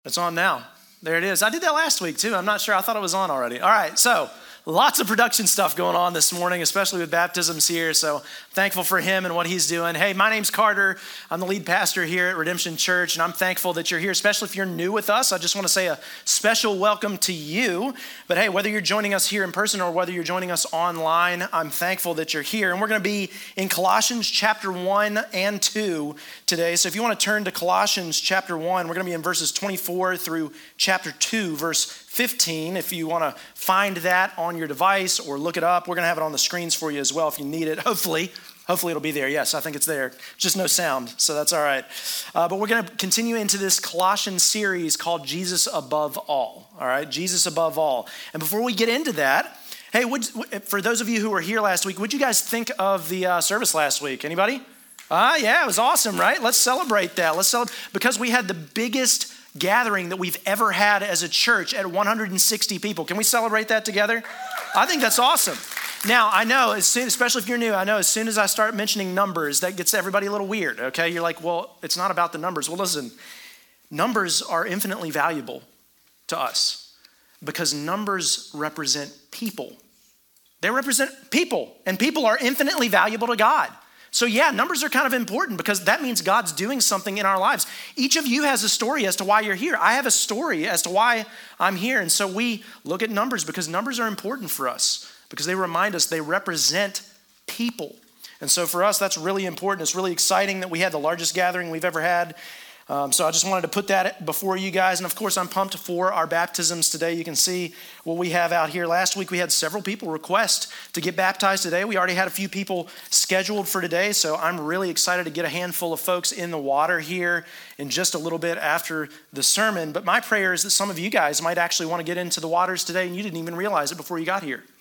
It's on now. There it is. I did that last week too. I'm not sure. I thought it was on already. All right. So lots of production stuff going on this morning, especially with baptisms here. So thankful for him and what he's doing. Hey, my name's Carter. I'm the lead pastor here at Redemption Church, and I'm thankful that you're here, especially if you're new with us. I just want to say a special welcome to you. But hey, whether you're joining us here in person or whether you're joining us online, I'm thankful that you're here. And we're going to be in Colossians chapter 1 and 2 today. So if you want to turn to Colossians chapter 1, we're going to be in verses 24 through chapter 2, verse 15. If you want to find that on your device or look it up, we're going to have it on the screens for you as well if you need it. Hopefully it'll be there. Yes, I think it's there. Just no sound, so that's all right. But we're going to continue into this Colossians series called Jesus Above All. All right, Jesus Above All. And before we get into that, hey, for those of you who were here last week, what'd you guys think of the service last week? Anybody? Yeah, it was awesome, right? Let's celebrate that. Because we had the biggest gathering that we've ever had as a church at 160 people. Can we celebrate that together? I think that's awesome. Now, I know, especially if you're new, I know as soon as I start mentioning numbers, that gets everybody a little weird, okay? You're like, well, it's not about the numbers. Well, listen, numbers are infinitely valuable to us because numbers represent people. They represent people, and people are infinitely valuable to God. So yeah, numbers are kind of important because that means God's doing something in our lives. Each of you has a story as to why you're here. I have a story as to why I'm here. And so we look at numbers because numbers are important for us because they remind us, they represent people. And so for us, that's really important. It's really exciting that we had the largest gathering we've ever had. So I just wanted to put that before you guys. And of course, I'm pumped for our baptisms today. You can see what we have out here. Last week, we had several people request to get baptized today. We already had a few people scheduled for today. So I'm really excited to get a handful of folks in the water here in just a little bit after the sermon. But my prayer is that some of you guys might actually want to get into the waters today and you didn't even realize it before you got here.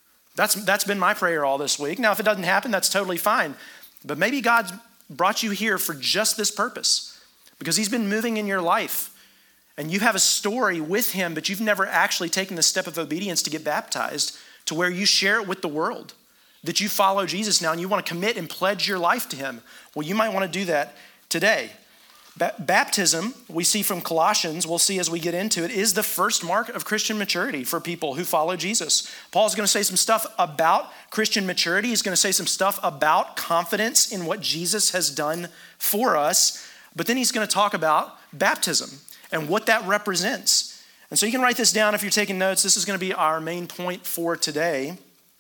That's been my prayer all this week. Now, if it doesn't happen, that's totally fine. But maybe God's brought you here for just this purpose. Because he's been moving in your life and you have a story with him, but you've never actually taken the step of obedience to get baptized to where you share it with the world, that you follow Jesus now and you want to commit and pledge your life to him. Well, you might want to do that today. Baptism, we see from Colossians, we'll see as we get into it, is the first mark of Christian maturity for people who follow Jesus. Paul's going to say some stuff about Christian maturity. He's going to say some stuff about confidence in what Jesus has done for us. But then he's going to talk about baptism and what that represents. And so you can write this down if you're taking notes. This is going to be our main point for today.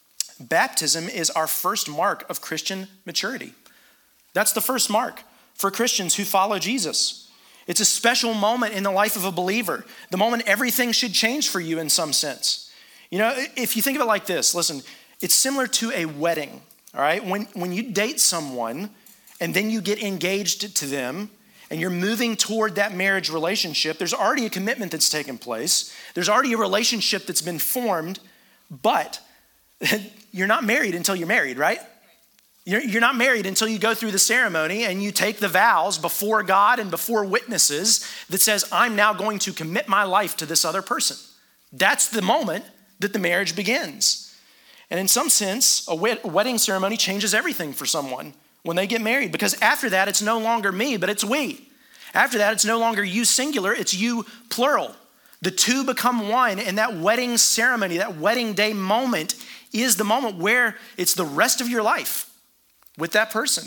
Baptism is our first mark of Christian maturity. That's the first mark for Christians who follow Jesus. It's a special moment in the life of a believer, the moment everything should change for you in some sense. You know, if you think of it like this, listen, it's similar to a wedding, all right? When you date someone and then you get engaged to them, and you're moving toward that marriage relationship, there's already a commitment that's taken place. There's already a relationship that's been formed, but you're not married until you're married, right? You're not married until you go through the ceremony and you take the vows before God and before witnesses that says, I'm now going to commit my life to this other person. That's the moment that the marriage begins. And in some sense, a wedding ceremony changes everything for someone when they get married, because after that, it's no longer me, but it's we. After that, it's no longer you singular, it's you plural. The two become one, and that wedding ceremony, that wedding day moment is the moment where it's the rest of your life with that person.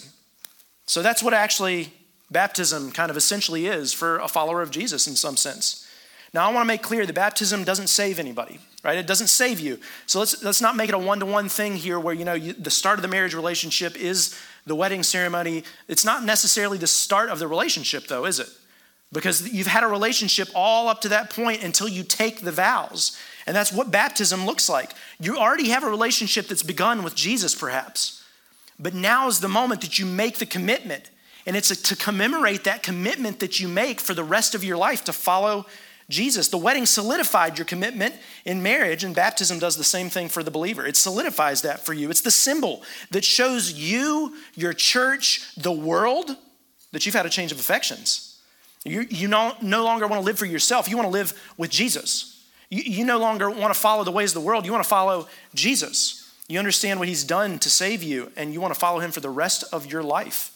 So that's what actually baptism kind of essentially is for a follower of Jesus in some sense. Now, I want to make clear that baptism doesn't save anybody, right? It doesn't save you. So let's not make it a one-to-one thing here where, the start of the marriage relationship is the wedding ceremony. It's not necessarily the start of the relationship, though, is it? Because you've had a relationship all up to that point until you take the vows. And that's what baptism looks like. You already have a relationship that's begun with Jesus, perhaps. But now is the moment that you make the commitment. And it's to commemorate that commitment that you make for the rest of your life to follow Jesus. The wedding solidified your commitment in marriage, and baptism does the same thing for the believer. It solidifies that for you. It's the symbol that shows you, your church, the world, that you've had a change of affections. You no longer want to live for yourself. You want to live with Jesus. You no longer want to follow the ways of the world. You want to follow Jesus. You understand what he's done to save you, and you want to follow him for the rest of your life.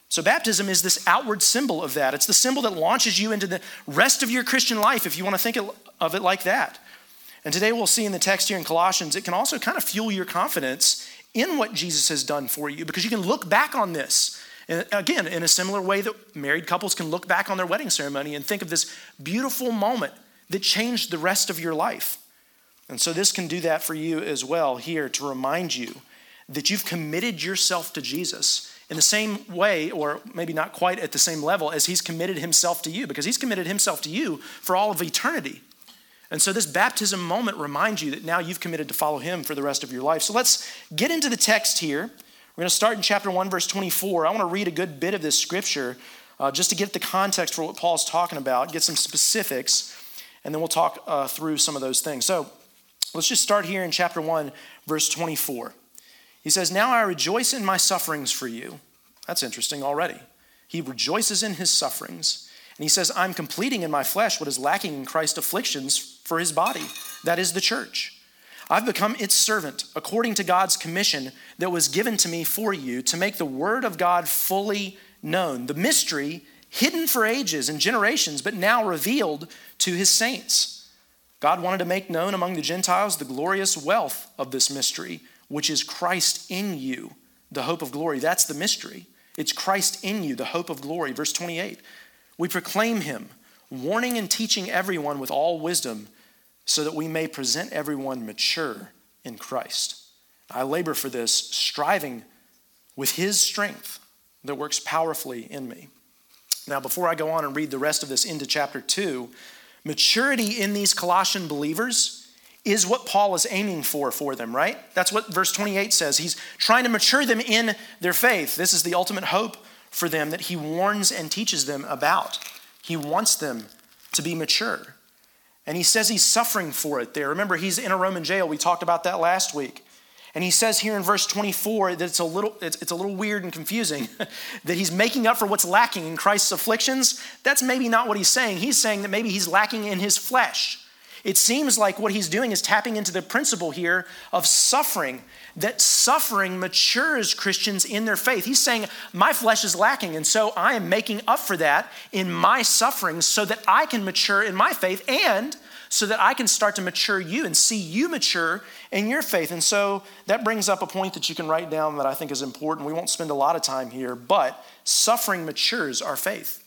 So baptism is this outward symbol of that. It's the symbol that launches you into the rest of your Christian life, if you want to think of it like that. And today we'll see in the text here in Colossians, it can also kind of fuel your confidence in what Jesus has done for you, because you can look back on this. And again, in a similar way that married couples can look back on their wedding ceremony and think of this beautiful moment that changed the rest of your life. And so this can do that for you as well here, to remind you that you've committed yourself to Jesus in the same way, or maybe not quite at the same level, as he's committed himself to you, because he's committed himself to you for all of eternity. And so this baptism moment reminds you that now you've committed to follow him for the rest of your life. So let's get into the text here. We're going to start in chapter 1, verse 24. I want to read a good bit of this scripture just to get the context for what Paul's talking about, get some specifics, and then we'll talk through some of those things. So let's just start here in chapter 1, verse 24. He says, "Now I rejoice in my sufferings for you." That's interesting already. He rejoices in his sufferings. And he says, "I'm completing in my flesh what is lacking in Christ's afflictions for his body, that is the church. I've become its servant according to God's commission that was given to me for you, to make the word of God fully known, the mystery hidden for ages and generations, but now revealed to his saints. God wanted to make known among the Gentiles the glorious wealth of this mystery, which is Christ in you, the hope of glory." That's the mystery. It's Christ in you, the hope of glory. Verse 28, "We proclaim him, warning and teaching everyone with all wisdom, so that we may present everyone mature in Christ. I labor for this, striving with his strength that works powerfully in me." Now, before I go on and read the rest of this into chapter 2, maturity in these Colossian believers is what Paul is aiming for them, right? That's what verse 28 says. He's trying to mature them in their faith. This is the ultimate hope for them that he warns and teaches them about. He wants them to be mature. And he says he's suffering for it there. Remember, he's in a Roman jail. We talked about that last week. And he says here in verse 24 that it's a little weird and confusing that he's making up for what's lacking in Christ's afflictions. That's maybe not what he's saying. He's saying that maybe he's lacking in his flesh. It seems like what he's doing is tapping into the principle here of suffering, that suffering matures Christians in their faith. He's saying, my flesh is lacking, and so I am making up for that in my suffering so that I can mature in my faith, and so that I can start to mature you and see you mature in your faith. And so that brings up a point that you can write down that I think is important. We won't spend a lot of time here, but suffering matures our faith.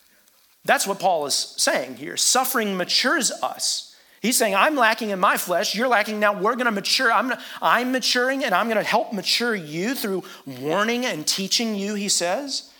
That's what Paul is saying here. Suffering matures us. He's saying, I'm lacking in my flesh, you're lacking, now we're going to mature. I'm maturing, and I'm going to help mature you through warning and teaching you, he says.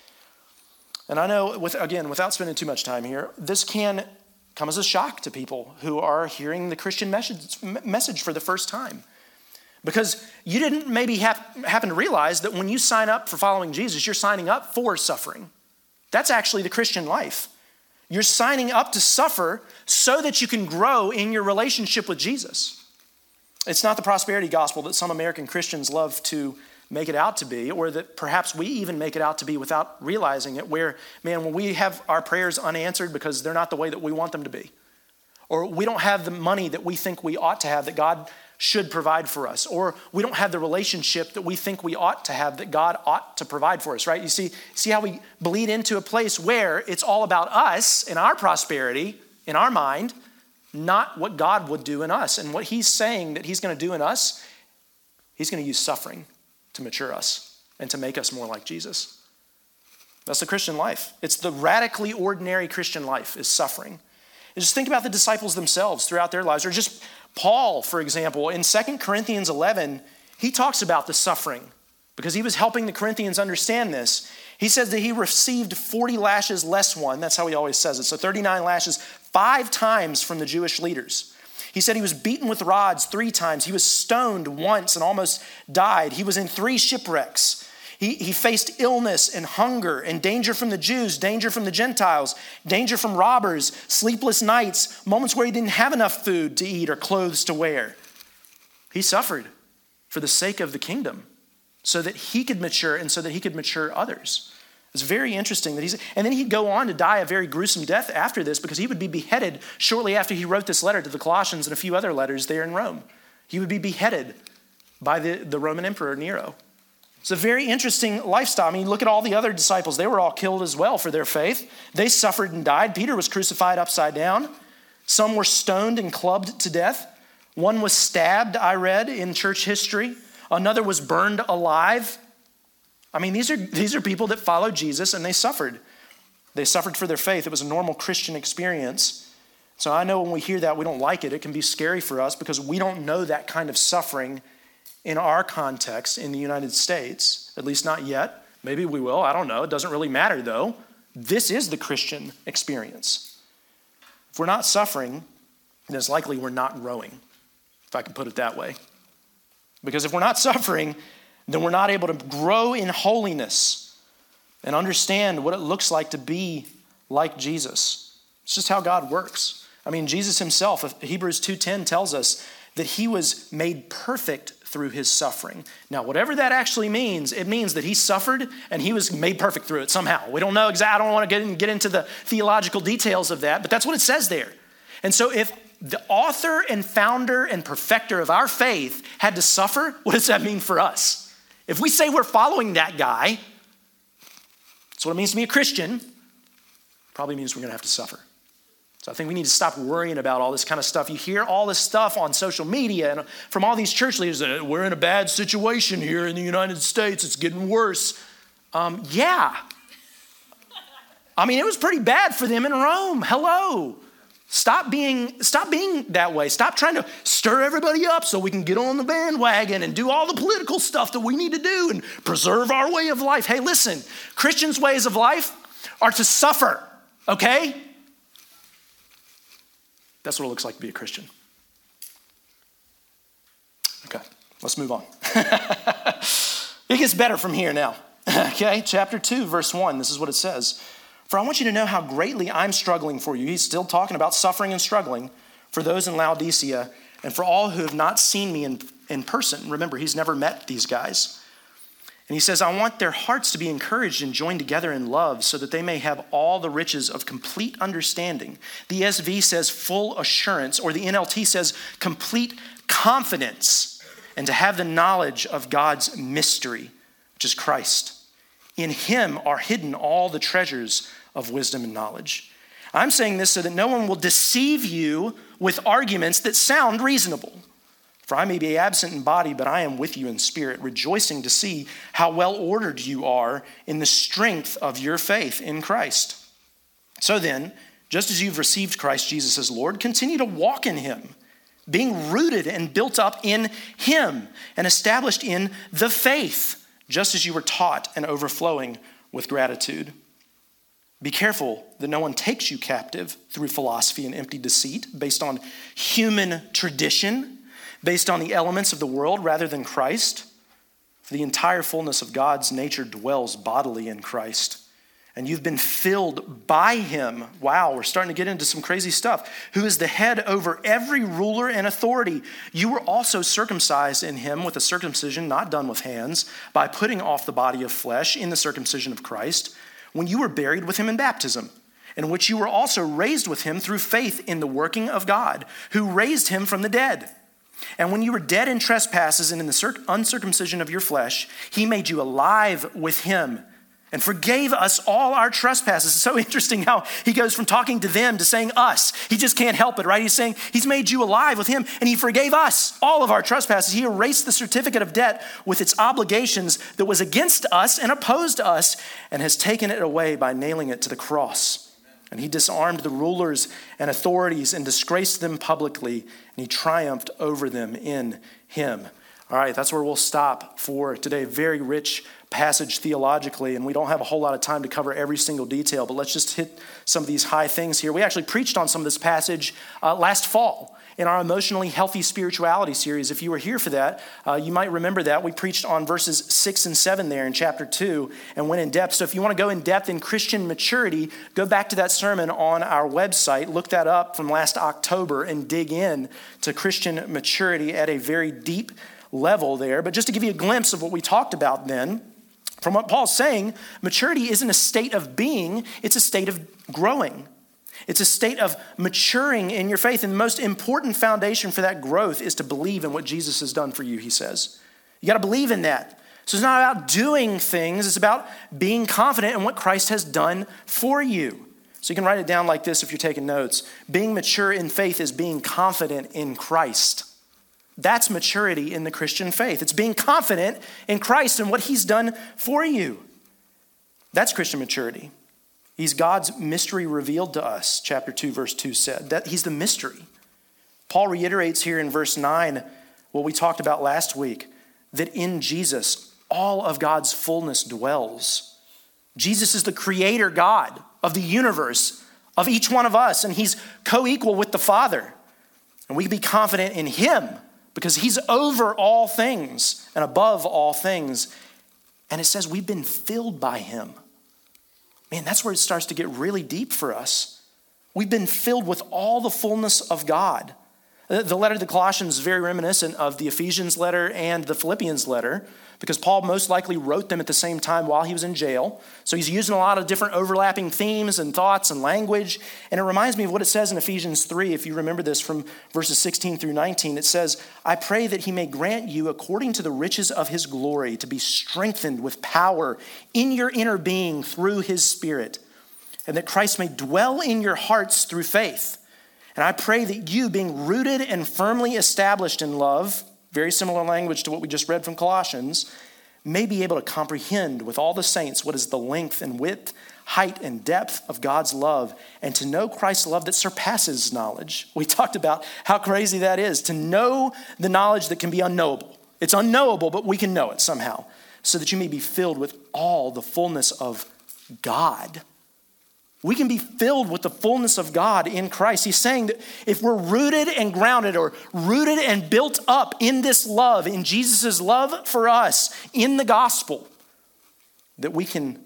And I know, without spending too much time here, this can come as a shock to people who are hearing the Christian message for the first time. Because you didn't maybe happen to realize that when you sign up for following Jesus, you're signing up for suffering. That's actually the Christian life. You're signing up to suffer so that you can grow in your relationship with Jesus. It's not the prosperity gospel that some American Christians love to make it out to be, or that perhaps we even make it out to be without realizing it, where, man, when we have our prayers unanswered because they're not the way that we want them to be, or we don't have the money that we think we ought to have, that God should provide for us, or we don't have the relationship that we think we ought to have, that God ought to provide for us, right? You see how we bleed into a place where it's all about us and our prosperity in our mind, not what God would do in us. And what he's saying that he's going to do in us, he's going to use suffering to mature us and to make us more like Jesus. That's the Christian life. It's the radically ordinary Christian life, is suffering. And just think about the disciples themselves throughout their lives, or just Paul, for example. In 2 Corinthians 11, he talks about the suffering because he was helping the Corinthians understand this. He says that he received 40 lashes less one. That's how he always says it. So 39 lashes 5 times from the Jewish leaders. He said he was beaten with rods 3 times. He was stoned once and almost died. He was in 3 shipwrecks. He faced illness and hunger and danger from the Jews, danger from the Gentiles, danger from robbers, sleepless nights, moments where he didn't have enough food to eat or clothes to wear. He suffered for the sake of the kingdom so that he could mature and so that he could mature others. It's very interesting that and then he'd go on to die a very gruesome death after this, because he would be beheaded shortly after he wrote this letter to the Colossians and a few other letters there in Rome. He would be beheaded by the Roman Emperor Nero. It's a very interesting lifestyle. I mean, look at all the other disciples. They were all killed as well for their faith. They suffered and died. Peter was crucified upside down. Some were stoned and clubbed to death. One was stabbed, I read, in church history. Another was burned alive. I mean, these are people that followed Jesus, and they suffered. They suffered for their faith. It was a normal Christian experience. So I know when we hear that, we don't like it. It can be scary for us because we don't know that kind of suffering in our context in the United States, at least not yet. Maybe we will. I don't know. It doesn't really matter, though. This is the Christian experience. If we're not suffering, then it's likely we're not growing, if I can put it that way. Because if we're not suffering, then we're not able to grow in holiness and understand what it looks like to be like Jesus. It's just how God works. I mean, Jesus himself, Hebrews 2:10 tells us that he was made perfect through his suffering. Now, whatever that actually means, it means that he suffered and he was made perfect through it somehow. We don't know exactly. I don't want to get into the theological details of that, but that's what it says there. And so if the author and founder and perfecter of our faith had to suffer, what does that mean for us? If we say we're following that guy, that's what it means to be a Christian, probably means we're going to have to suffer. So I think we need to stop worrying about all this kind of stuff. You hear all this stuff on social media and from all these church leaders that we're in a bad situation here in the United States. It's getting worse. Yeah. I mean, it was pretty bad for them in Rome. Hello. Stop being that way. Stop trying to stir everybody up so we can get on the bandwagon and do all the political stuff that we need to do and preserve our way of life. Hey, listen, Christians' ways of life are to suffer, okay? That's what it looks like to be a Christian. Okay, let's move on. It gets better from here now. Okay, chapter 2, verse 1, this is what it says. For I want you to know how greatly I'm struggling for you. He's still talking about suffering and struggling for those in Laodicea and for all who have not seen me in person. Remember, he's never met these guys. And he says, I want their hearts to be encouraged and joined together in love so that they may have all the riches of complete understanding. The ESV says full assurance, or the NLT says complete confidence, and to have the knowledge of God's mystery, which is Christ. In him are hidden all the treasures of wisdom and knowledge. I'm saying this so that no one will deceive you with arguments that sound reasonable. For I may be absent in body, but I am with you in spirit, rejoicing to see how well ordered you are in the strength of your faith in Christ. So then, just as you've received Christ Jesus as Lord, continue to walk in him, being rooted and built up in him and established in the faith, just as you were taught and overflowing with gratitude. Be careful that no one takes you captive through philosophy and empty deceit based on human tradition, based on the elements of the world rather than Christ. For the entire fullness of God's nature dwells bodily in Christ. And you've been filled by him. Wow, we're starting to get into some crazy stuff. Who is the head over every ruler and authority. You were also circumcised in him with a circumcision not done with hands, by putting off the body of flesh in the circumcision of Christ, when you were buried with him in baptism, in which you were also raised with him through faith in the working of God, who raised him from the dead. And when you were dead in trespasses and in the uncircumcision of your flesh, he made you alive with him and forgave us all our trespasses. It's so interesting how he goes from talking to them to saying us. He just can't help it, right? He's saying he's made you alive with him and he forgave us all of our trespasses. He erased the certificate of debt with its obligations that was against us and opposed us and has taken it away by nailing it to the cross. And he disarmed the rulers and authorities and disgraced them publicly, and he triumphed over them in him. All right, that's where we'll stop for today. Very rich passage theologically, and we don't have a whole lot of time to cover every single detail, but let's just hit some of these high things here. We actually preached on some of this passage last fall in our Emotionally Healthy Spirituality series. If you were here for that, you might remember that. We preached on verses 6 and 7 there in chapter 2 and went in depth. So if you want to go in depth in Christian maturity, go back to that sermon on our website, look that up from last October and dig in to Christian maturity at a very deep level there. But just to give you a glimpse of what we talked about then, from what Paul's saying, maturity isn't a state of being, it's a state of growing. It's a state of maturing in your faith. And the most important foundation for that growth is to believe in what Jesus has done for you, he says. You got to believe in that. So it's not about doing things. It's about being confident in what Christ has done for you. So you can write it down like this if you're taking notes. Being mature in faith is being confident in Christ. That's maturity in the Christian faith. It's being confident in Christ and what he's done for you. That's Christian maturity. He's God's mystery revealed to us, chapter 2, verse 2 said. That he's the mystery. Paul reiterates here in verse 9 what we talked about last week, that in Jesus, all of God's fullness dwells. Jesus is the creator God of the universe, of each one of us, and he's co-equal with the Father. And we can be confident in him because he's over all things and above all things. And it says we've been filled by him. Man, that's where it starts to get really deep for us. We've been filled with all the fullness of God. The letter to the Colossians is very reminiscent of the Ephesians letter and the Philippians letter because Paul most likely wrote them at the same time while he was in jail. So he's using a lot of different overlapping themes and thoughts and language. And it reminds me of what it says in Ephesians 3, if you remember this from verses 16 through 19. It says, I pray that he may grant you according to the riches of his glory to be strengthened with power in your inner being through his Spirit, and that Christ may dwell in your hearts through faith. And I pray that you, being rooted and firmly established in love, very similar language to what we just read from Colossians, may be able to comprehend with all the saints what is the length and width, height and depth of God's love, and to know Christ's love that surpasses knowledge. We talked about how crazy that is, to know the knowledge that can be unknowable. It's unknowable, but we can know it somehow, so that you may be filled with all the fullness of God. We can be filled with the fullness of God in Christ. He's saying that if we're rooted and grounded or rooted and built up in this love, in Jesus' love for us, in the gospel, that we can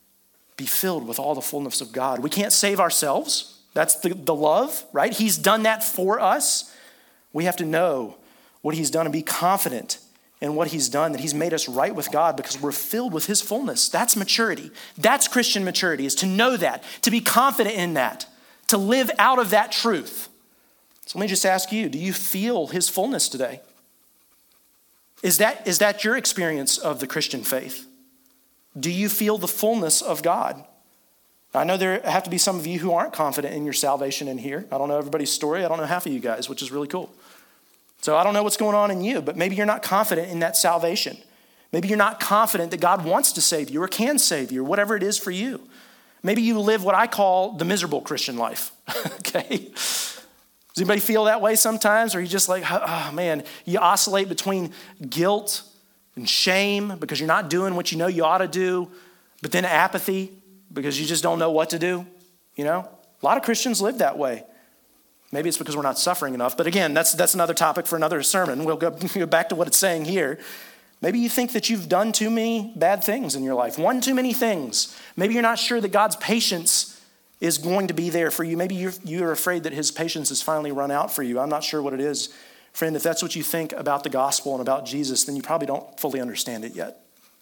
be filled with all the fullness of God. We can't save ourselves. That's the love, right? He's done that for us. We have to know what he's done and be confident in what he's done, that he's made us right with God because we're filled with his fullness. That's maturity. That's Christian maturity, is to know that, to be confident in that, to live out of that truth. So let me just ask you, do you feel his fullness today? Is that your experience of the Christian faith? Do you feel the fullness of God? I know there have to be some of you who aren't confident in your salvation in here. I don't know everybody's story. I don't know half of you guys, which is really cool. So I don't know what's going on in you, but maybe you're not confident in that salvation. Maybe you're not confident that God wants to save you or can save you or whatever it is for you. Maybe you live what I call the miserable Christian life, okay? Does anybody feel that way sometimes? Or are you just like, oh man, you oscillate between guilt and shame because you're not doing what you know you ought to do, but then apathy because you just don't know what to do, you know? A lot of Christians live that way. Maybe it's because we're not suffering enough. But again, that's another topic for another sermon. We'll go back to what it's saying here. Maybe you think that you've done too many bad things in your life, one too many things. Maybe you're not sure that God's patience is going to be there for you. Maybe you're afraid that his patience has finally run out for you. I'm not sure what it is. Friend, if that's what you think about the gospel and about Jesus, then you probably don't fully understand it yet.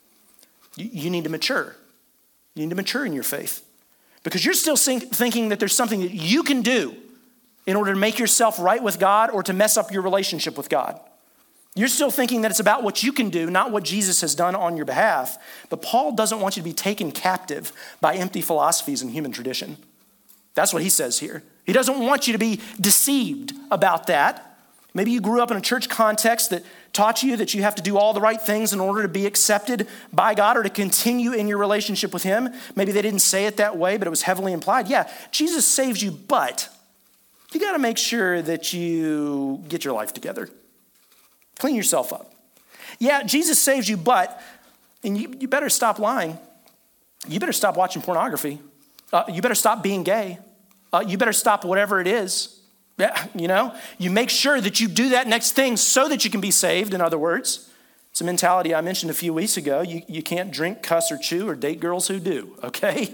You need to mature. You need to mature in your faith because you're still thinking that there's something that you can do in order to make yourself right with God or to mess up your relationship with God. You're still thinking that it's about what you can do, not what Jesus has done on your behalf. But Paul doesn't want you to be taken captive by empty philosophies and human tradition. That's what he says here. He doesn't want you to be deceived about that. Maybe you grew up in a church context that taught you that you have to do all the right things in order to be accepted by God or to continue in your relationship with him. Maybe they didn't say it that way, but it was heavily implied. Yeah, Jesus saves you, but you got to make sure that you get your life together. Clean yourself up. Yeah, Jesus saves you, but, and you better stop lying. You better stop watching pornography. You better stop being gay. You better stop whatever it is. Yeah, you know, you make sure that you do that next thing so that you can be saved, in other words. It's a mentality I mentioned a few weeks ago. You can't drink, cuss, or chew, or date girls who do, okay?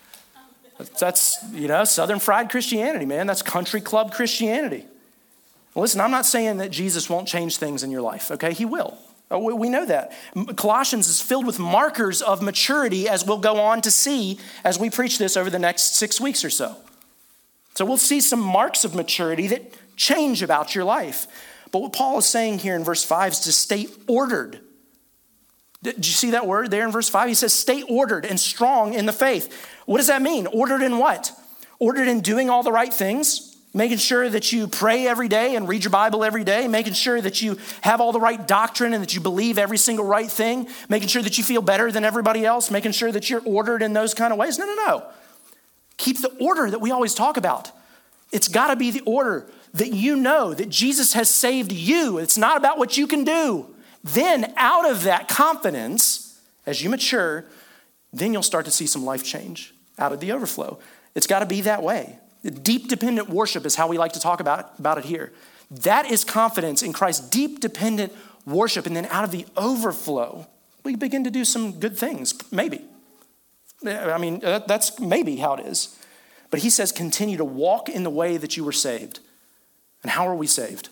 That's, Southern fried Christianity, man. That's country club Christianity. Listen, I'm not saying that Jesus won't change things in your life, okay? He will. We know that. Colossians is filled with markers of maturity, as we'll go on to see as we preach this over the next 6 weeks or so. So we'll see some marks of maturity that change about your life. But what Paul is saying here in verse 5 is to stay ordered. Did you see that word there in verse 5? He says, stay ordered and strong in the faith. What does that mean? Ordered in what? Ordered in doing all the right things, making sure that you pray every day and read your Bible every day, making sure that you have all the right doctrine and that you believe every single right thing, making sure that you feel better than everybody else, making sure that you're ordered in those kind of ways. No. Keep the order that we always talk about. It's got to be the order that you know that Jesus has saved you. It's not about what you can do. Then out of that confidence, as you mature, then you'll start to see some life change out of the overflow. It's got to be that way. Deep dependent worship is how we like to talk about it here. That is confidence in Christ, deep dependent worship. And then out of the overflow, we begin to do some good things, maybe. I mean, that's maybe how it is. But he says, continue to walk in the way that you were saved. And how are we saved?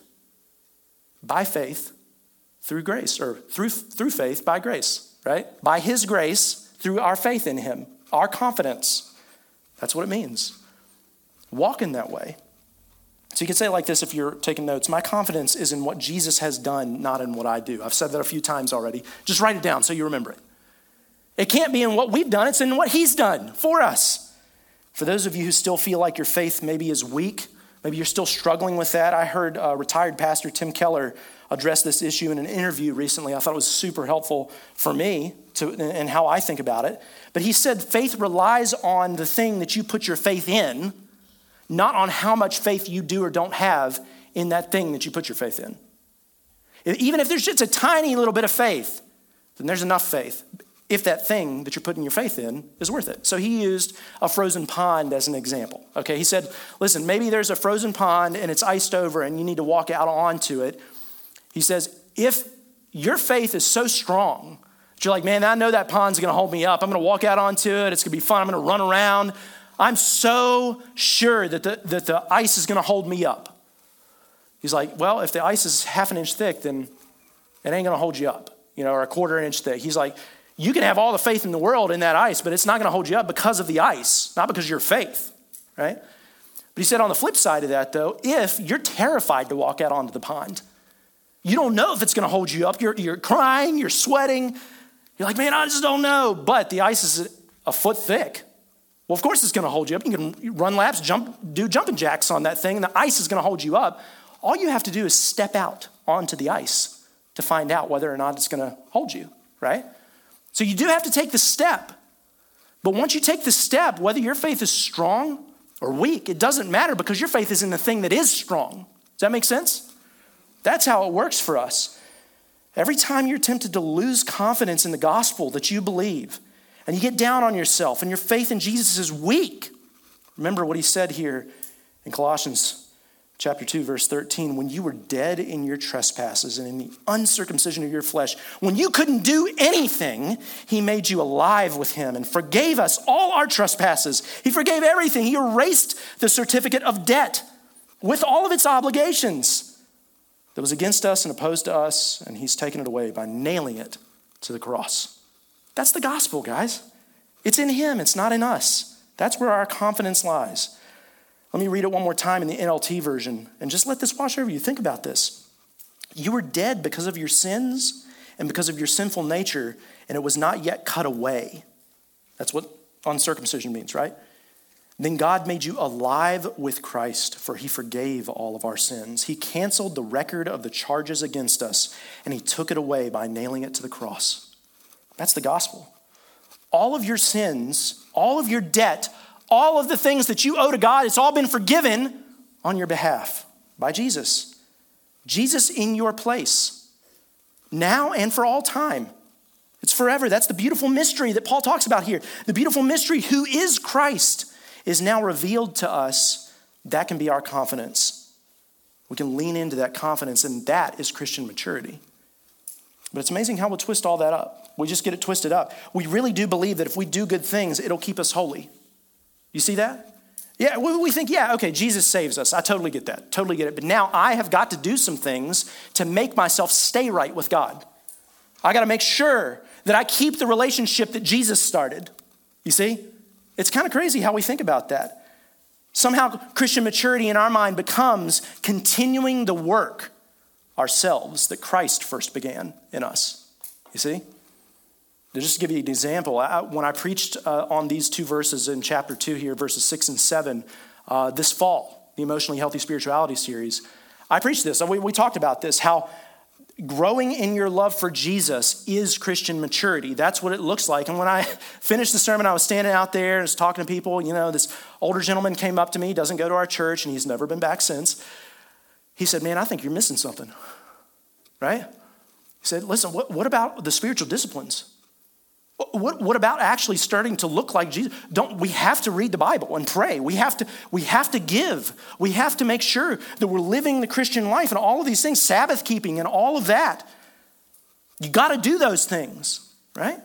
By faith, through grace, or through faith by grace, right? By his grace, through our faith in him, our confidence. That's what it means. Walk in that way. So you can say it like this if you're taking notes. My confidence is in what Jesus has done, not in what I do. I've said that a few times already. Just write it down so you remember it. It can't be in what we've done. It's in what he's done for us. For those of you who still feel like your faith maybe is weak, maybe you're still struggling with that. I heard retired pastor Tim Keller address this issue in an interview recently. I thought it was super helpful for me and how I think about it. But he said faith relies on the thing that you put your faith in, not on how much faith you do or don't have in that thing that you put your faith in. Even if there's just a tiny little bit of faith, then there's enough faith if that thing that you're putting your faith in is worth it. So he used a frozen pond as an example. Okay, he said, listen, maybe there's a frozen pond and it's iced over and you need to walk out onto it. He says, if your faith is so strong that you're like, man, I know that pond's going to hold me up. I'm going to walk out onto it. It's going to be fun. I'm going to run around. I'm so sure that the ice is going to hold me up. He's like, well, if the ice is half an inch thick, then it ain't going to hold you up, or a quarter inch thick. He's like, you can have all the faith in the world in that ice, but it's not going to hold you up because of the ice, not because of your faith, right? But he said on the flip side of that, though, if you're terrified to walk out onto the pond, you don't know if it's going to hold you up. You're crying, you're sweating. You're like, man, I just don't know. But the ice is a foot thick. Well, of course it's going to hold you up. You can run laps, do jumping jacks on that thing, and the ice is going to hold you up. All you have to do is step out onto the ice to find out whether or not it's going to hold you, right? So you do have to take the step. But once you take the step, whether your faith is strong or weak, it doesn't matter because your faith is in the thing that is strong. Does that make sense? That's how it works for us. Every time you're tempted to lose confidence in the gospel that you believe, and you get down on yourself and your faith in Jesus is weak, remember what he said here in Colossians chapter 2, verse 13, when you were dead in your trespasses and in the uncircumcision of your flesh, when you couldn't do anything, he made you alive with him and forgave us all our trespasses. He forgave everything. He erased the certificate of debt with all of its obligations that was against us and opposed to us, and he's taken it away by nailing it to the cross. That's the gospel, guys. It's in him. It's not in us. That's where our confidence lies. Let me read it one more time in the NLT version and just let this wash over you. Think about this. You were dead because of your sins and because of your sinful nature, and it was not yet cut away. That's what uncircumcision means, right? Then God made you alive with Christ, for he forgave all of our sins. He canceled the record of the charges against us, and he took it away by nailing it to the cross. That's the gospel. All of your sins, all of your debt, all of the things that you owe to God, it's all been forgiven on your behalf by Jesus. Jesus in your place, now and for all time. It's forever. That's the beautiful mystery that Paul talks about here. The beautiful mystery, who is Christ, is now revealed to us. That can be our confidence. We can lean into that confidence, and that is Christian maturity. But it's amazing how we'll twist all that up. We just get it twisted up. We really do believe that if we do good things, it'll keep us holy. You see that? Yeah, we think, yeah, okay, Jesus saves us. I totally get that. Totally get it. But now I have got to do some things to make myself stay right with God. I got to make sure that I keep the relationship that Jesus started. You see? It's kind of crazy how we think about that. Somehow Christian maturity in our mind becomes continuing the work ourselves that Christ first began in us. You see? To just give you an example, when I preached on these two verses in chapter 2 here, verses 6 and 7, this fall, the Emotionally Healthy Spirituality series, I preached this. We talked about this, how growing in your love for Jesus is Christian maturity. That's what it looks like. And when I finished the sermon, I was standing out there and was talking to people. You know, this older gentleman came up to me, doesn't go to our church, and he's never been back since. He said, man, I think you're missing something, right? He said, listen, what about the spiritual disciplines? What about actually starting to look like Jesus? We have to read the Bible and pray. We have to give. We have to make sure that we're living the Christian life and all of these things, Sabbath keeping and all of that. You got to do those things, right?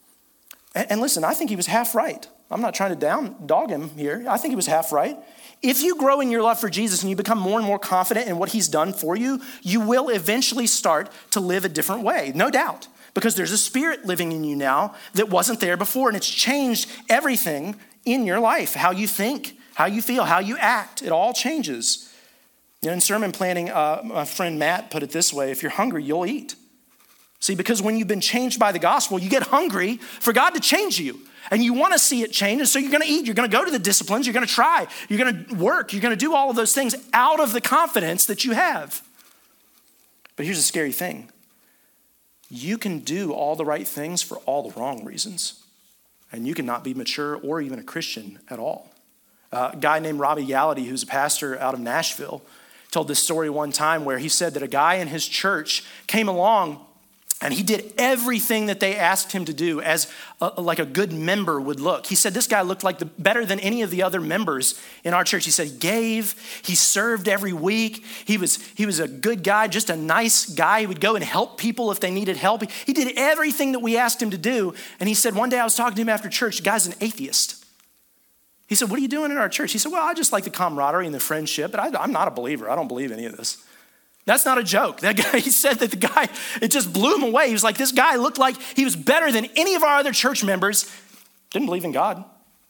And listen, I think he was half right. I'm not trying to dog him here. I think he was half right. If you grow in your love for Jesus and you become more and more confident in what he's done for you, you will eventually start to live a different way, no doubt. Because there's a spirit living in you now that wasn't there before, and it's changed everything in your life. How you think, how you feel, how you act, it all changes. You know, in sermon planning, my friend Matt put it this way: if you're hungry, you'll eat. See, because when you've been changed by the gospel, you get hungry for God to change you. And you want to see it change, and so you're going to eat. You're going to go to the disciplines. You're going to try. You're going to work. You're going to do all of those things out of the confidence that you have. But here's the scary thing. You can do all the right things for all the wrong reasons. And you cannot be mature or even a Christian at all. A guy named Robbie Gallaty, who's a pastor out of Nashville, told this story one time where he said that a guy in his church came along and he did everything that they asked him to do as like a good member would look. He said this guy looked like better than any of the other members in our church. He said he gave, he served every week. He was a good guy, just a nice guy. He would go and help people if they needed help. He did everything that we asked him to do. And he said one day I was talking to him after church, the guy's an atheist. He said, what are you doing in our church? He said, well, I just like the camaraderie and the friendship, but I'm not a believer. I don't believe any of this. That's not a joke. That guy, he said that the guy, it just blew him away. He was like, this guy looked like he was better than any of our other church members. Didn't believe in God.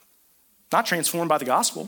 Not transformed by the gospel.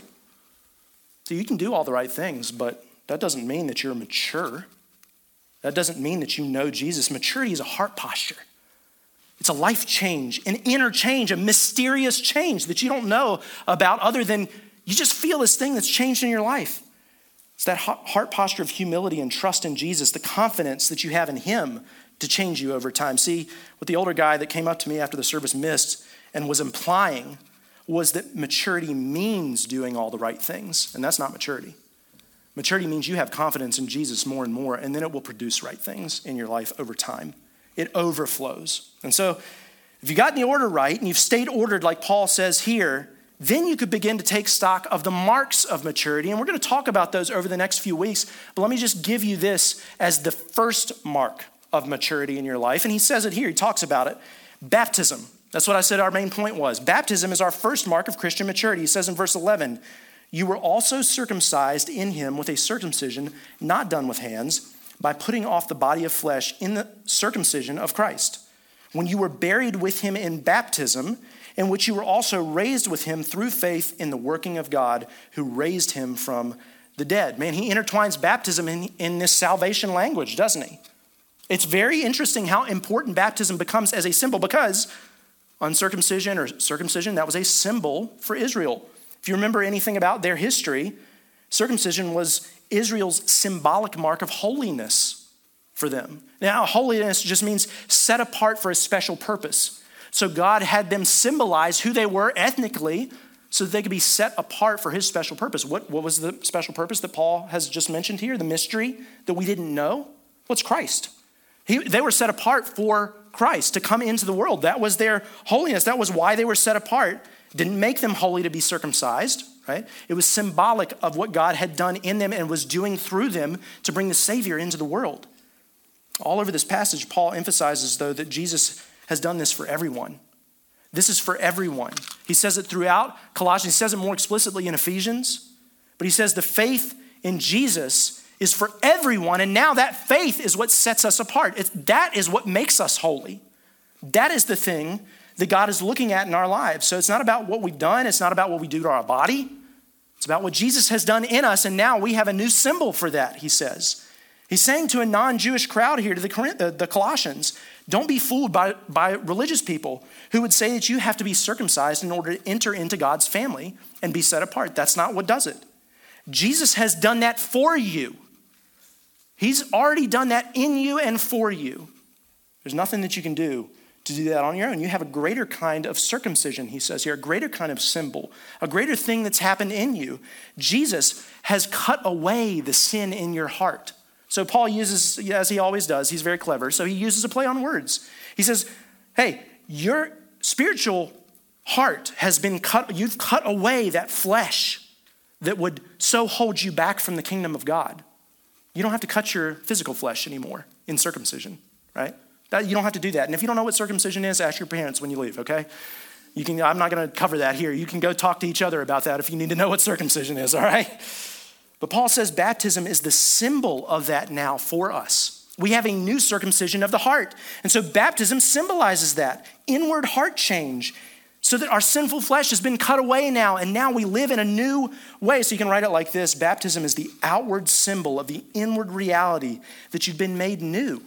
So you can do all the right things, but that doesn't mean that you're mature. That doesn't mean that you know Jesus. Maturity is a heart posture. It's a life change, an inner change, a mysterious change that you don't know about other than you just feel this thing that's changed in your life. It's that heart posture of humility and trust in Jesus, the confidence that you have in him to change you over time. See, what the older guy that came up to me after the service missed and was implying was that maturity means doing all the right things, and that's not maturity. Maturity means you have confidence in Jesus more and more, and then it will produce right things in your life over time. It overflows. And so if you got the order right and you've stayed ordered like Paul says here, then you could begin to take stock of the marks of maturity. And we're going to talk about those over the next few weeks. But let me just give you this as the first mark of maturity in your life. And he says it here. He talks about it. Baptism. That's what I said our main point was. Baptism is our first mark of Christian maturity. He says in verse 11, you were also circumcised in him with a circumcision not done with hands, by putting off the body of flesh in the circumcision of Christ. When you were buried with him in baptism, in which you were also raised with him through faith in the working of God who raised him from the dead. Man, he intertwines baptism in this salvation language, doesn't he? It's very interesting how important baptism becomes as a symbol, because uncircumcision or circumcision, that was a symbol for Israel. If you remember anything about their history, circumcision was Israel's symbolic mark of holiness for them. Now, holiness just means set apart for a special purpose. So God had them symbolize who they were ethnically so that they could be set apart for his special purpose. What was the special purpose that Paul has just mentioned here? The mystery that we didn't know? What's Christ? They were set apart for Christ to come into the world. That was their holiness. That was why they were set apart. Didn't make them holy to be circumcised, right? It was symbolic of what God had done in them and was doing through them to bring the Savior into the world. All over this passage, Paul emphasizes, though, that Jesus has done this for everyone. This is for everyone. He says it throughout Colossians. He says it more explicitly in Ephesians. But he says the faith in Jesus is for everyone. And now that faith is what sets us apart. That is what makes us holy. That is the thing that God is looking at in our lives. So it's not about what we've done. It's not about what we do to our body. It's about what Jesus has done in us. And now we have a new symbol for that, he says. He's saying to a non-Jewish crowd here, to the Colossians, Don't be fooled by religious people who would say that you have to be circumcised in order to enter into God's family and be set apart. That's not what does it. Jesus has done that for you. He's already done that in you and for you. There's nothing that you can do to do that on your own. You have a greater kind of circumcision, he says here, a greater kind of symbol, a greater thing that's happened in you. Jesus has cut away the sin in your heart. So Paul uses, as he always does, he's very clever, so he uses a play on words. He says, hey, your spiritual heart has been cut, you've cut away that flesh that would so hold you back from the kingdom of God. You don't have to cut your physical flesh anymore in circumcision, right? You don't have to do that. And if you don't know what circumcision is, ask your parents when you leave, okay? I'm not going to cover that here. You can go talk to each other about that if you need to know what circumcision is, all right? But Paul says baptism is the symbol of that now for us. We have a new circumcision of the heart. And so baptism symbolizes that inward heart change so that our sinful flesh has been cut away now, and now we live in a new way. So you can write it like this: baptism is the outward symbol of the inward reality that you've been made new.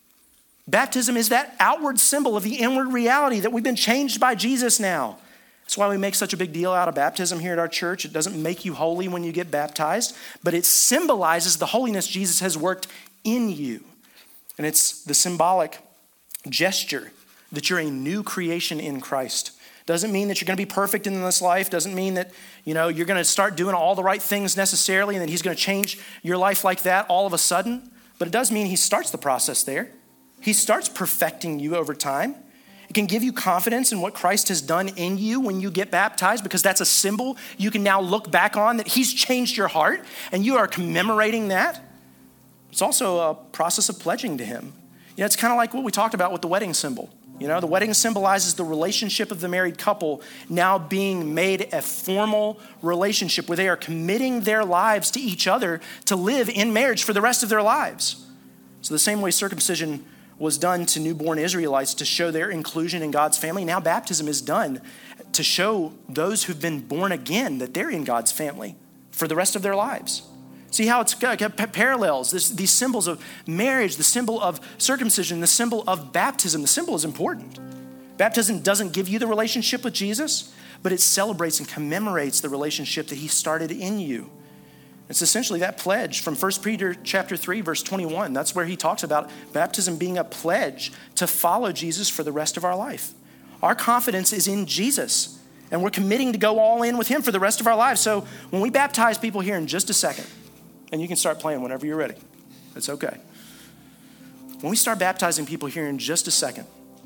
Baptism is that outward symbol of the inward reality that we've been changed by Jesus now. That's why we make such a big deal out of baptism here at our church. It doesn't make you holy when you get baptized, but it symbolizes the holiness Jesus has worked in you. And it's the symbolic gesture that you're a new creation in Christ. Doesn't mean that you're going to be perfect in this life. Doesn't mean that, you're going to start doing all the right things necessarily and that he's going to change your life like that all of a sudden. But it does mean he starts the process there. He starts perfecting you over time. It can give you confidence in what Christ has done in you when you get baptized, because that's a symbol you can now look back on, that he's changed your heart and you are commemorating that. It's also a process of pledging to him. It's kind of like what we talked about with the wedding symbol. The wedding symbolizes the relationship of the married couple now being made a formal relationship where they are committing their lives to each other to live in marriage for the rest of their lives. So the same way circumcision was done to newborn Israelites to show their inclusion in God's family, now baptism is done to show those who've been born again that they're in God's family for the rest of their lives. See how it's parallels, these symbols of marriage, the symbol of circumcision, the symbol of baptism. The symbol is important. Baptism doesn't give you the relationship with Jesus, but it celebrates and commemorates the relationship that he started in you. It's essentially that pledge from 1 Peter chapter 3, verse 21. That's where he talks about baptism being a pledge to follow Jesus for the rest of our life. Our confidence is in Jesus, and we're committing to go all in with him for the rest of our lives. So when we baptize people here in just a second, and you can start playing whenever you're ready. It's okay. When we start baptizing people here in just a second,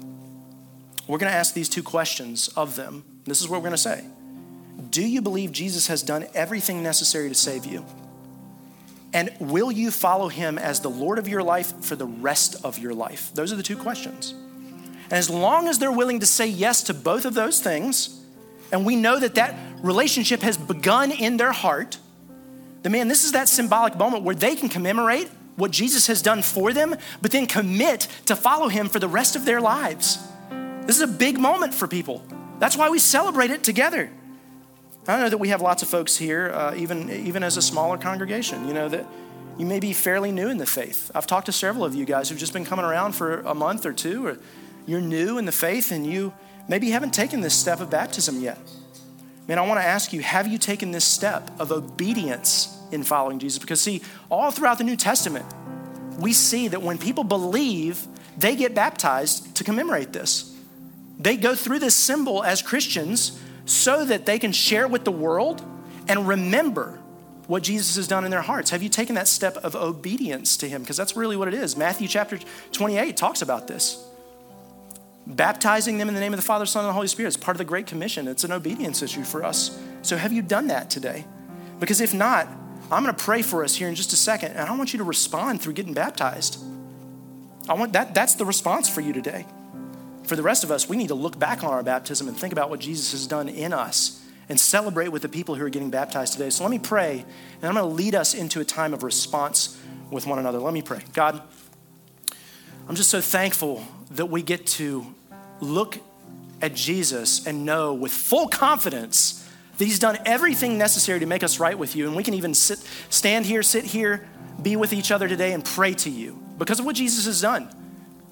we're going to ask these two questions of them. This is what we're going to say. Do you believe Jesus has done everything necessary to save you? And will you follow him as the Lord of your life for the rest of your life? Those are the two questions. And as long as they're willing to say yes to both of those things, and we know that that relationship has begun in their heart, then man, this is that symbolic moment where they can commemorate what Jesus has done for them, but then commit to follow him for the rest of their lives. This is a big moment for people. That's why we celebrate it together. I know that we have lots of folks here, even as a smaller congregation, that you may be fairly new in the faith. I've talked to several of you guys who've just been coming around for a month or two, or you're new in the faith and you maybe haven't taken this step of baptism yet. Man, I want to ask you, have you taken this step of obedience in following Jesus? Because see, all throughout the New Testament, we see that when people believe, they get baptized to commemorate this. They go through this symbol as Christians so that they can share with the world and remember what Jesus has done in their hearts. Have you taken that step of obedience to him? Because that's really what it is. Matthew chapter 28 talks about this. Baptizing them in the name of the Father, Son, and the Holy Spirit is part of the Great Commission. It's an obedience issue for us. So have you done that today? Because if not, I'm going to pray for us here in just a second, and I want you to respond through getting baptized. That's the response for you today. For the rest of us, we need to look back on our baptism and think about what Jesus has done in us and celebrate with the people who are getting baptized today. So let me pray, and I'm going to lead us into a time of response with one another. Let me pray. God, I'm just so thankful that we get to look at Jesus and know with full confidence that he's done everything necessary to make us right with you. And we can even sit here, be with each other today and pray to you because of what Jesus has done.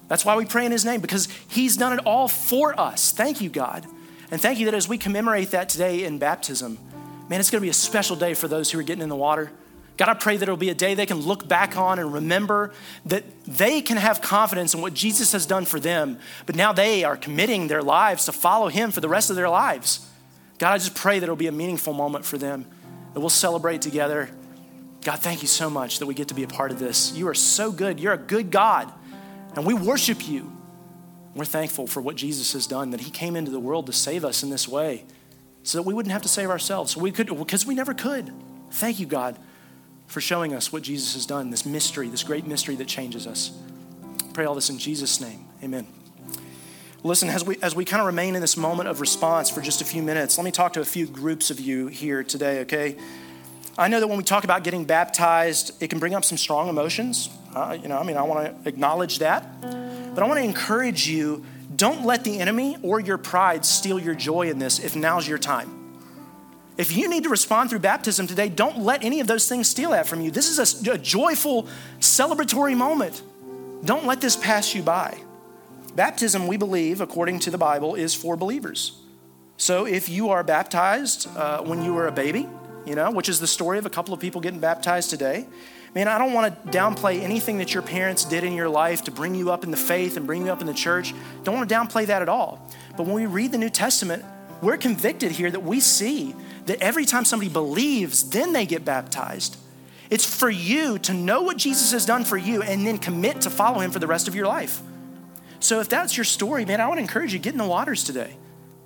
That's why we pray in his name, because he's done it all for us. Thank you, God. And thank you that as we commemorate that today in baptism, man, it's going to be a special day for those who are getting in the water. God, I pray that it'll be a day they can look back on and remember that they can have confidence in what Jesus has done for them, but now they are committing their lives to follow him for the rest of their lives. God, I just pray that it'll be a meaningful moment for them, that we'll celebrate together. God, thank you so much that we get to be a part of this. You are so good. You're a good God, and we worship you. We're thankful for what Jesus has done, that he came into the world to save us in this way so that we wouldn't have to save ourselves. Because we never could. Thank you, God, for showing us what Jesus has done, this mystery, this great mystery that changes us. I pray all this in Jesus' name. Amen. Listen, as we kind of remain in this moment of response for just a few minutes, let me talk to a few groups of you here today, okay? I know that when we talk about getting baptized, it can bring up some strong emotions. I want to acknowledge that. But I want to encourage you, don't let the enemy or your pride steal your joy in this if now's your time. If you need to respond through baptism today, don't let any of those things steal that from you. This is a joyful, celebratory moment. Don't let this pass you by. Baptism, we believe, according to the Bible, is for believers. So if you are baptized when you were a baby, which is the story of a couple of people getting baptized today, man, I don't want to downplay anything that your parents did in your life to bring you up in the faith and bring you up in the church. Don't want to downplay that at all. But when we read the New Testament, we're convicted here that we see that every time somebody believes, then they get baptized. It's for you to know what Jesus has done for you and then commit to follow him for the rest of your life. So if that's your story, man, I want to encourage you, get in the waters today.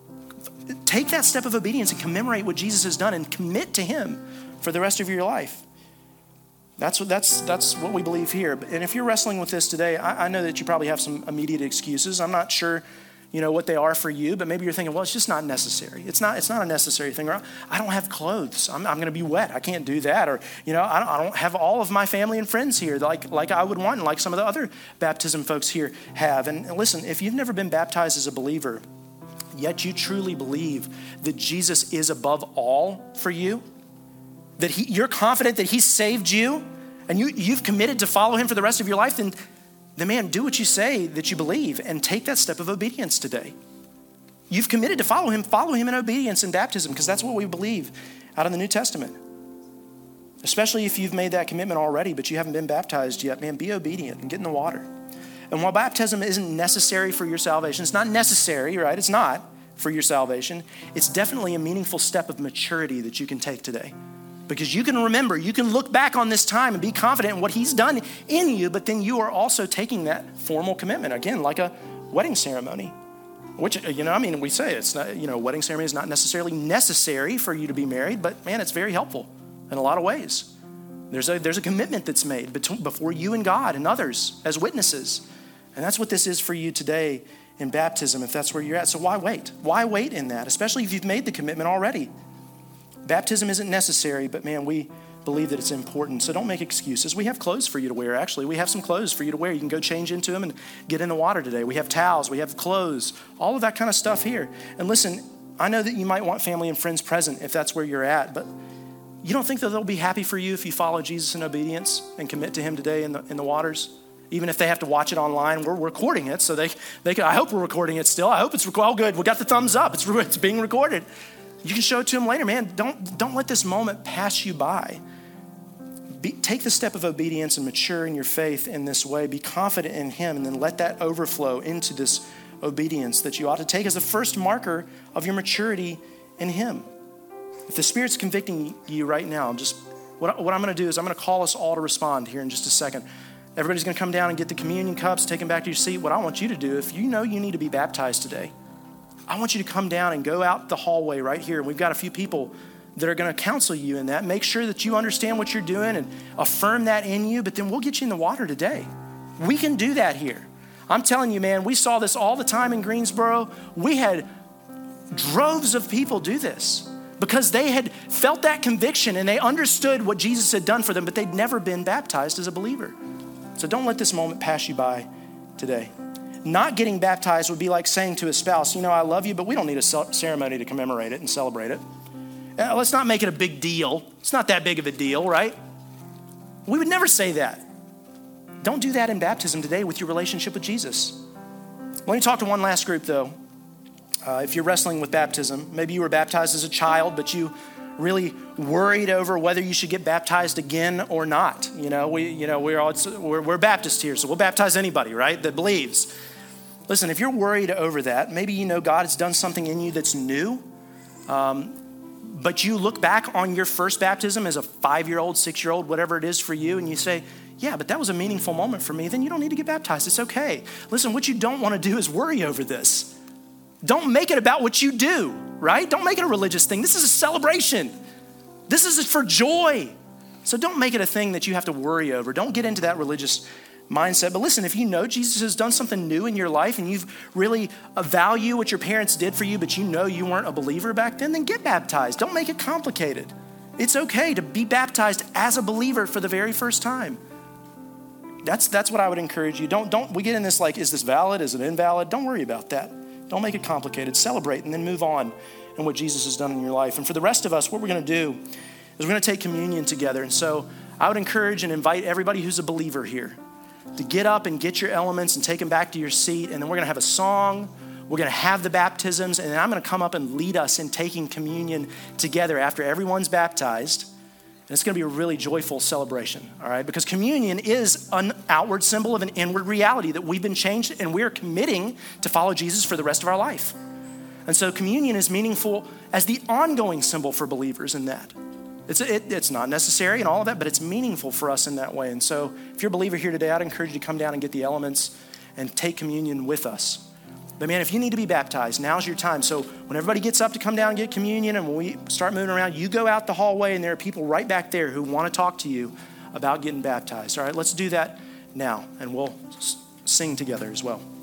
Take that step of obedience and commemorate what Jesus has done and commit to him for the rest of your life. That's what we believe here. And if you're wrestling with this today, I know that you probably have some immediate excuses. I'm not sure what they are for you, but maybe you're thinking, well, it's just not necessary. It's not a necessary thing. Or I don't have clothes. I'm going to be wet. I can't do that. Or, I don't have all of my family and friends here like I would want, and like some of the other baptism folks here have. And listen, if you've never been baptized as a believer, yet you truly believe that Jesus is above all for you, that you're confident that he saved you, and you've committed to follow him for the rest of your life, then man, do what you say that you believe and take that step of obedience today. You've committed to follow him in obedience in baptism, because that's what we believe out of the New Testament. Especially if you've made that commitment already, but you haven't been baptized yet, man, be obedient and get in the water. And while baptism isn't necessary for your salvation, it's not necessary, right? It's not for your salvation. It's definitely a meaningful step of maturity that you can take today. Because you can remember, you can look back on this time and be confident in what he's done in you, but then you are also taking that formal commitment, again, like a wedding ceremony, which, we say it's not, wedding ceremony is not necessarily necessary for you to be married, but man, it's very helpful in a lot of ways. There's a commitment that's made before you and God and others as witnesses. And that's what this is for you today in baptism, if that's where you're at. So why wait? Why wait in that, especially if you've made the commitment already? Baptism isn't necessary, but man, we believe that it's important. So don't make excuses. We have clothes for you to wear, actually. We have some clothes for you to wear. You can go change into them and get in the water today. We have towels, we have clothes, all of that kind of stuff here. And listen, I know that you might want family and friends present if that's where you're at, but you don't think that they'll be happy for you if you follow Jesus in obedience and commit to him today in the waters? Even if they have to watch it online, we're recording it, so they can. I hope we're recording it still. I hope it's recorded. Oh, good. We got the thumbs up. It's being recorded. You can show it to them later, man. Don't let this moment pass you by. Take the step of obedience and mature in your faith in this way. Be confident in him, and then let that overflow into this obedience that you ought to take as a first marker of your maturity in him. If the Spirit's convicting you right now, just what I'm going to do is I'm going to call us all to respond here in just a second. Everybody's going to come down and get the communion cups, take them back to your seat. What I want you to do, if you know you need to be baptized today, I want you to come down and go out the hallway right here. And we've got a few people that are going to counsel you in that. Make sure that you understand what you're doing and affirm that in you, but then we'll get you in the water today. We can do that here. I'm telling you, man, we saw this all the time in Greensboro. We had droves of people do this because they had felt that conviction and they understood what Jesus had done for them, but they'd never been baptized as a believer. So don't let this moment pass you by today. Not getting baptized would be like saying to a spouse, I love you, but we don't need a ceremony to commemorate it and celebrate it. Let's not make it a big deal. It's not that big of a deal, right? We would never say that. don't do that in baptism today with your relationship with Jesus. Let me talk to one last group though. If you're wrestling with baptism, maybe you were baptized as a child, but you really worried over whether you should get baptized again or not. We're Baptists here, so we'll baptize anybody, right, that believes. Listen, if you're worried over that, maybe you know God has done something in you that's new, but you look back on your first baptism as a 5-year-old, 6-year-old, whatever it is for you, and you say, yeah, but that was a meaningful moment for me, then you don't need to get baptized. It's okay. Listen, what you don't want to do is worry over this. Don't make it about what you do, right? Don't make it a religious thing. This is a celebration. This is for joy. So don't make it a thing that you have to worry over. Don't get into that religious mindset. But listen, if you know Jesus has done something new in your life and you've really value what your parents did for you, but you know you weren't a believer back then get baptized. Don't make it complicated. It's okay to be baptized as a believer for the very first time. That's what I would encourage you. Don't we get in this like, is this valid? Is it invalid? Don't worry about that. Don't make it complicated. Celebrate and then move on in what Jesus has done in your life. And for the rest of us, what we're going to do is we're going to take communion together. And so I would encourage and invite everybody who's a believer here to get up and get your elements and take them back to your seat. And then we're going to have a song. We're going to have the baptisms. And then I'm going to come up and lead us in taking communion together after everyone's baptized. And it's going to be a really joyful celebration, all right? Because communion is an outward symbol of an inward reality that we've been changed and we're committing to follow Jesus for the rest of our life. And so communion is meaningful as the ongoing symbol for believers in that. It's not necessary and all of that, but it's meaningful for us in that way. And so if you're a believer here today, I'd encourage you to come down and get the elements and take communion with us. But man, if you need to be baptized, now's your time. So when everybody gets up to come down and get communion and when we start moving around, you go out the hallway and there are people right back there who want to talk to you about getting baptized. All right, let's do that now and we'll sing together as well.